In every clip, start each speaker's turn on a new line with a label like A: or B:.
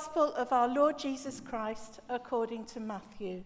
A: Gospel of our Lord Jesus Christ according to Matthew.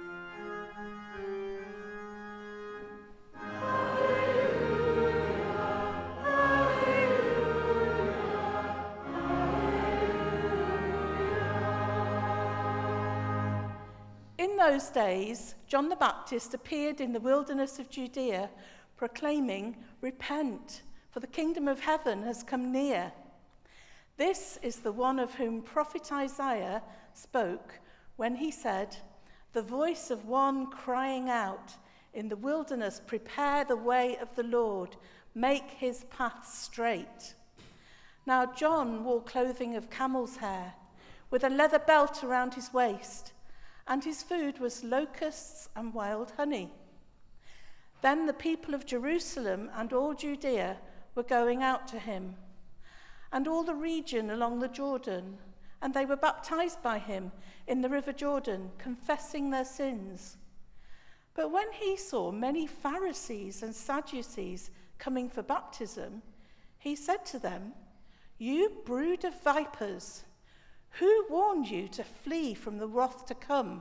A: In those days, John the Baptist appeared in the wilderness of Judea, proclaiming, "Repent, for the kingdom of heaven has come near." This is the one of whom prophet Isaiah spoke when he said, "The voice of one crying out, in the wilderness, prepare the way of the Lord, make his path straight." Now John wore clothing of camel's hair, with a leather belt around his waist, and his food was locusts and wild honey. Then the people of Jerusalem and all Judea were going out to him, and all the region along the Jordan, and they were baptized by him in the river Jordan, confessing their sins. But when he saw many Pharisees and Sadducees coming for baptism, he said to them, "You brood of vipers, who warned you to flee from the wrath to come?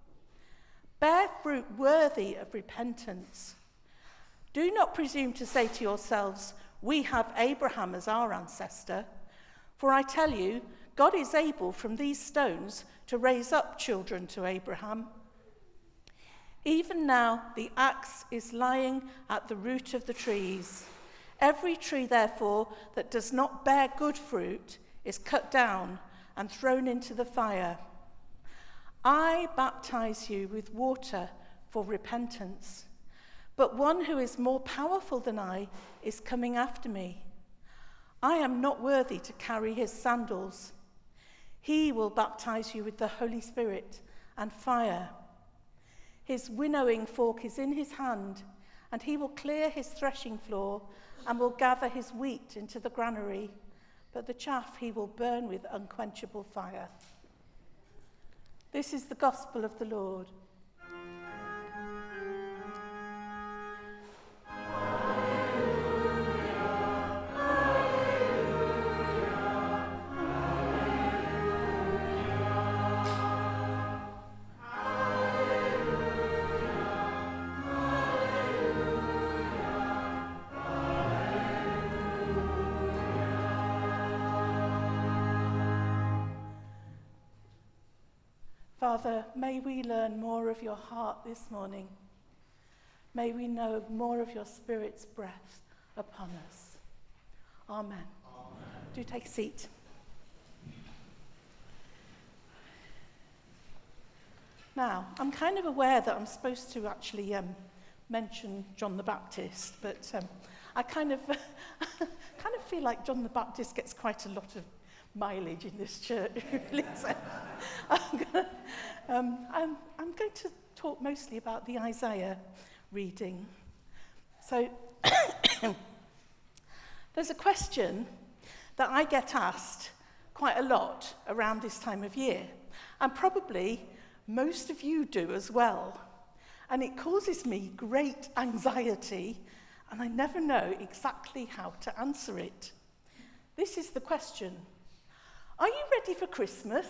A: Bear fruit worthy of repentance. Do not presume to say to yourselves, 'We have Abraham as our ancestor.' For I tell you, God is able from these stones to raise up children to Abraham. Even now the axe is lying at the root of the trees. Every tree, therefore, that does not bear good fruit is cut down and thrown into the fire. I baptize you with water for repentance, but one who is more powerful than I is coming after me. I am not worthy to carry his sandals. He will baptize you with the Holy Spirit and fire. His winnowing fork is in his hand, and he will clear his threshing floor and will gather his wheat into the granary, but the chaff he will burn with unquenchable fire." This is the gospel of the Lord. Father, may we learn more of your heart this morning. May we know more of your Spirit's breath upon us. Amen. Amen. Do take a seat. Now, I'm kind of aware that I'm supposed to actually mention John the Baptist, but I kind of feel like John the Baptist gets quite a lot of mileage in this church, really. So I'm going to talk mostly about the Isaiah reading. So there's a question that I get asked quite a lot around this time of year, and probably most of you do as well. And it causes me great anxiety, and I never know exactly how to answer it. This is the question: are you ready for Christmas?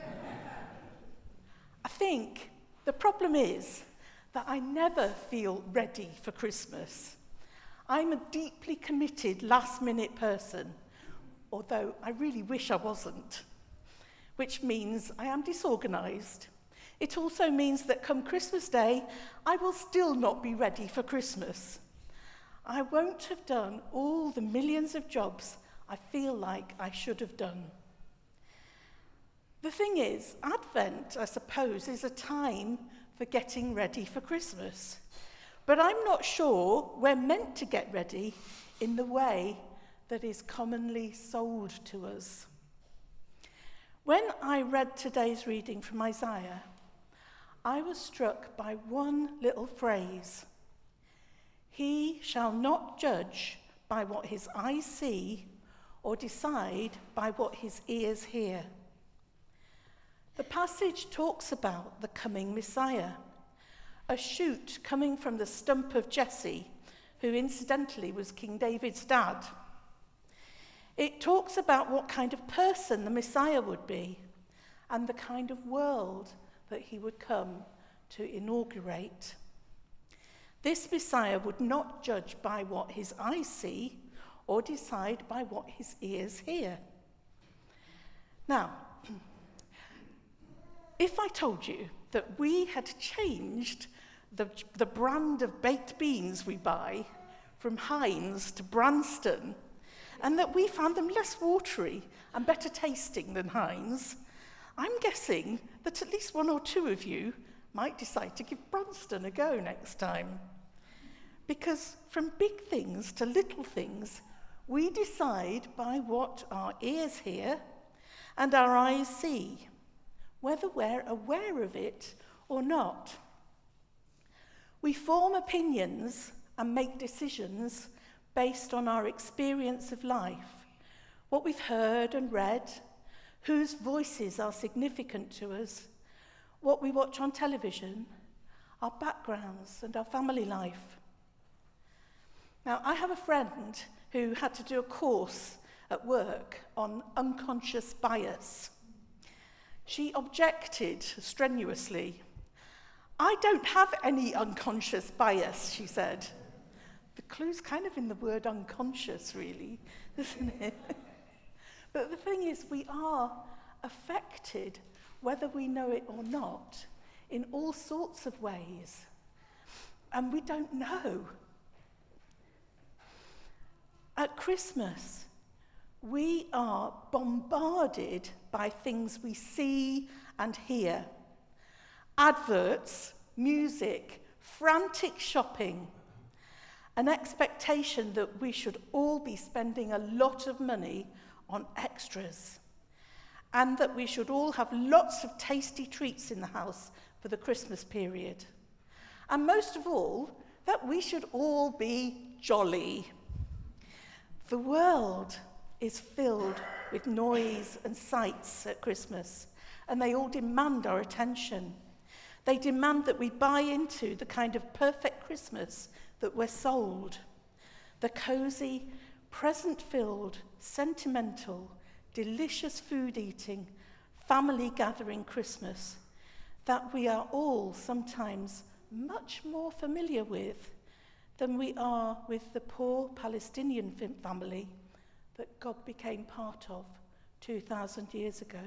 A: I think the problem is that I never feel ready for Christmas. I'm a deeply committed last-minute person, although I really wish I wasn't, which means I am disorganised. It also means that come Christmas Day, I will still not be ready for Christmas. I won't have done all the millions of jobs I feel like I should have done. The thing is, Advent, I suppose, is a time for getting ready for Christmas. But I'm not sure we're meant to get ready in the way that is commonly sold to us. When I read today's reading from Isaiah, I was struck by one little phrase: "He shall not judge by what his eyes see or decide by what his ears hear." The passage talks about the coming Messiah, a shoot coming from the stump of Jesse, who incidentally was King David's dad. It talks about what kind of person the Messiah would be, and the kind of world that he would come to inaugurate. This Messiah would not judge by what his eyes see or decide by what his ears hear. Now, if I told you that we had changed the brand of baked beans we buy from Heinz to Branston, and that we found them less watery and better tasting than Heinz, I'm guessing that at least one or two of you might decide to give Branston a go next time. Because from big things to little things, we decide by what our ears hear and our eyes see, whether we're aware of it or not. We form opinions and make decisions based on our experience of life, what we've heard and read, whose voices are significant to us, what we watch on television, our backgrounds and our family life. Now, I have a friend who had to do a course at work on unconscious bias. She objected strenuously. "I don't have any unconscious bias," she said. The clue's kind of in the word unconscious, really, isn't it? But the thing is, we are affected, whether we know it or not, in all sorts of ways. And we don't know. At Christmas, we are bombarded by things we see and hear. Adverts, music, frantic shopping, an expectation that we should all be spending a lot of money on extras, and that we should all have lots of tasty treats in the house for the Christmas period. And most of all, that we should all be jolly. The world is filled with noise and sights at Christmas, and they all demand our attention. They demand that we buy into the kind of perfect Christmas that we're sold. The cosy, present-filled, sentimental, delicious food-eating, family-gathering Christmas that we are all sometimes much more familiar with than we are with the poor Palestinian family that God became part of 2,000 years ago.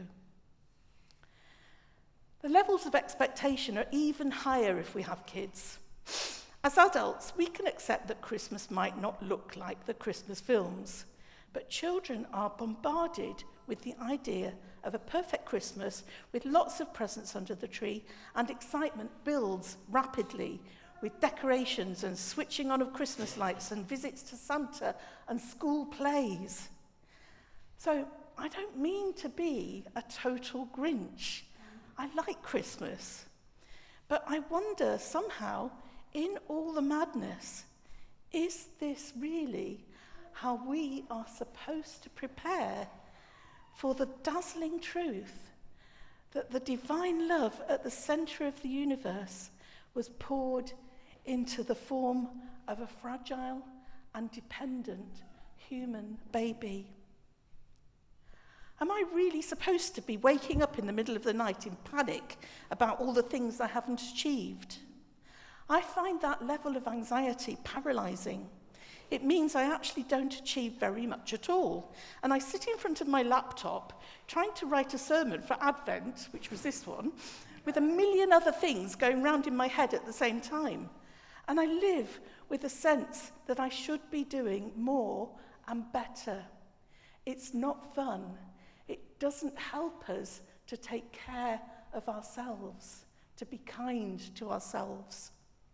A: The levels of expectation are even higher if we have kids. As adults, we can accept that Christmas might not look like the Christmas films, but children are bombarded with the idea of a perfect Christmas with lots of presents under the tree, and excitement builds rapidly with decorations and switching on of Christmas lights and visits to Santa and school plays. So I don't mean to be a total Grinch. I like Christmas. But I wonder somehow, in all the madness, is this really how we are supposed to prepare for the dazzling truth that the divine love at the center of the universe was poured into the form of a fragile and dependent human baby? Am I really supposed to be waking up in the middle of the night in panic about all the things I haven't achieved? I find that level of anxiety paralyzing. It means I actually don't achieve very much at all. And I sit in front of my laptop trying to write a sermon for Advent, which was this one, with a million other things going round in my head at the same time. And I live with a sense that I should be doing more and better. It's not fun. It doesn't help us to take care of ourselves, to be kind to ourselves.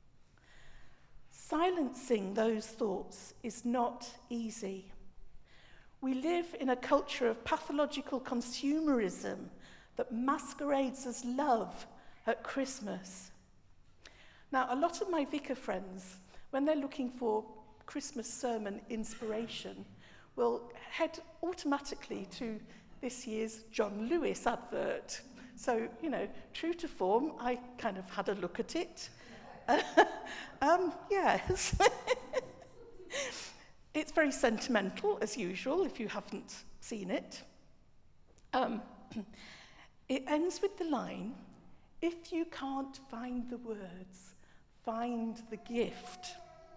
A: Silencing those thoughts is not easy. We live in a culture of pathological consumerism that masquerades as love at Christmas. Now, a lot of my vicar friends, when they're looking for Christmas sermon inspiration, will head automatically to this year's John Lewis advert. So, true to form, I kind of had a look at it. Yes. It's very sentimental, as usual, if you haven't seen it. It ends with the line, if you can't find the words, find the gift.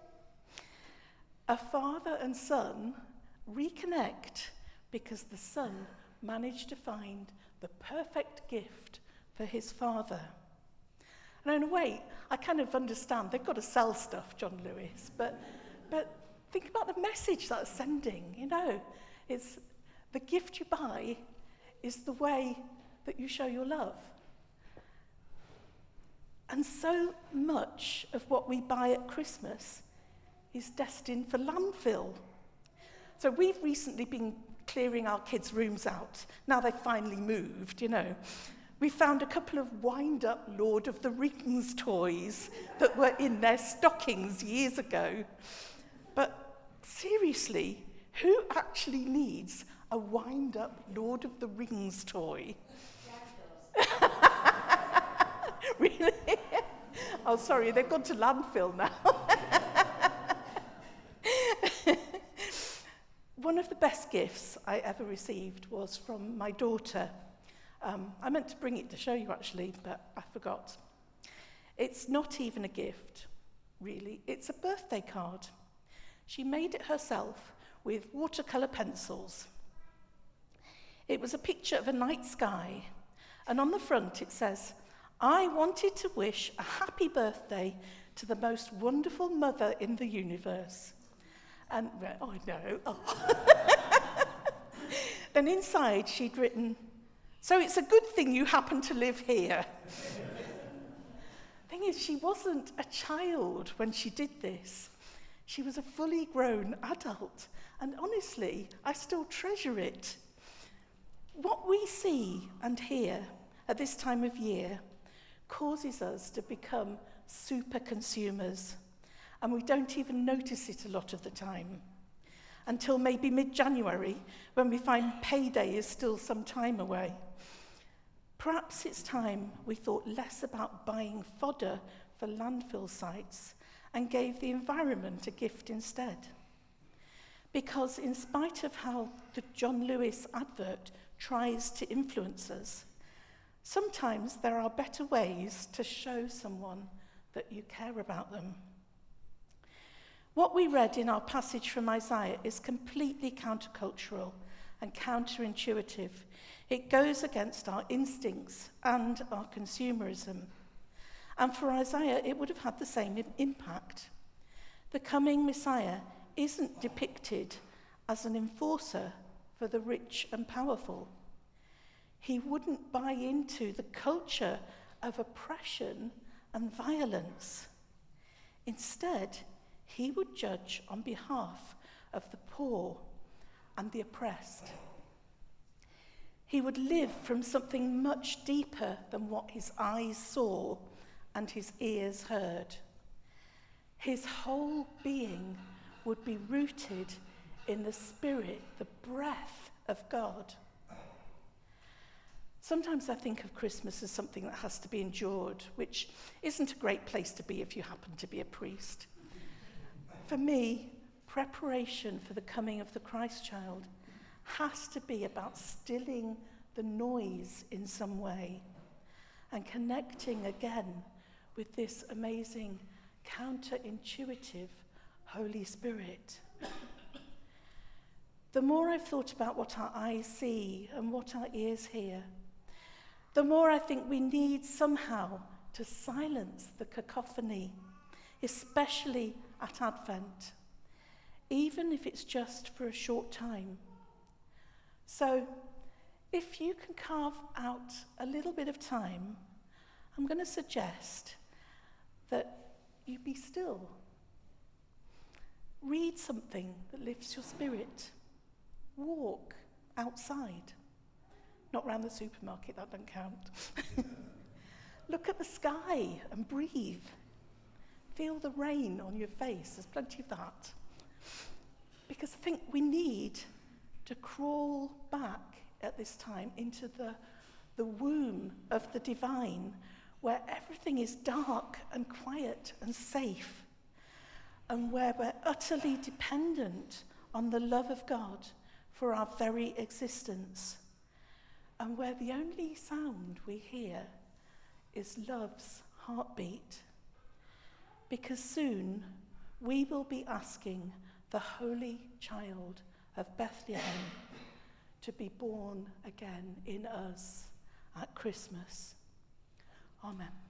A: A father and son reconnect because the son managed to find the perfect gift for his father. And in a way, I kind of understand. They've got to sell stuff, John Lewis, but think about the message that's sending, you know. It's the gift you buy is the way that you show your love. And so much of what we buy at Christmas is destined for landfill. So we've recently been clearing our kids' rooms out. Now they've finally moved, you know. We found a couple of wind-up Lord of the Rings toys that were in their stockings years ago. But seriously, who actually needs a wind-up Lord of the Rings toy? Really? Oh, sorry, they've gone to landfill now. One of the best gifts I ever received was from my daughter. I meant to bring it to show you, actually, but I forgot. It's not even a gift, really. It's a birthday card. She made it herself with watercolour pencils. It was a picture of a night sky, and on the front it says, I wanted to wish a happy birthday to the most wonderful mother in the universe. And, oh no, oh. Then inside she'd written, so it's a good thing you happen to live here. Thing is, she wasn't a child when she did this. She was a fully grown adult. And honestly, I still treasure it. What we see and hear at this time of year causes us to become super consumers. And we don't even notice it a lot of the time. Until maybe mid-January, when we find payday is still some time away. Perhaps it's time we thought less about buying fodder for landfill sites and gave the environment a gift instead. Because in spite of how the John Lewis advert tries to influence us, sometimes there are better ways to show someone that you care about them. What we read in our passage from Isaiah is completely countercultural and counterintuitive. It goes against our instincts and our consumerism. And for Isaiah, it would have had the same impact. The coming Messiah isn't depicted as an enforcer for the rich and powerful. He wouldn't buy into the culture of oppression and violence. Instead, he would judge on behalf of the poor and the oppressed. He would live from something much deeper than what his eyes saw and his ears heard. His whole being would be rooted in the spirit, the breath of God. Sometimes I think of Christmas as something that has to be endured, which isn't a great place to be if you happen to be a priest. For me, preparation for the coming of the Christ child has to be about stilling the noise in some way and connecting again with this amazing, counterintuitive Holy Spirit. The more I've thought about what our eyes see and what our ears hear, the more I think we need somehow to silence the cacophony, especially at Advent, even if it's just for a short time. So, if you can carve out a little bit of time, I'm going to suggest that you be still. Read something that lifts your spirit. Walk outside. Not round the supermarket, that doesn't count. Look at the sky and breathe. Feel the rain on your face. There's plenty of that. Because I think we need to crawl back at this time into the womb of the divine, where everything is dark and quiet and safe, and where we're utterly dependent on the love of God for our very existence. and where the only sound we hear is love's heartbeat. Because soon we will be asking the Holy Child of Bethlehem to be born again in us at Christmas. Amen.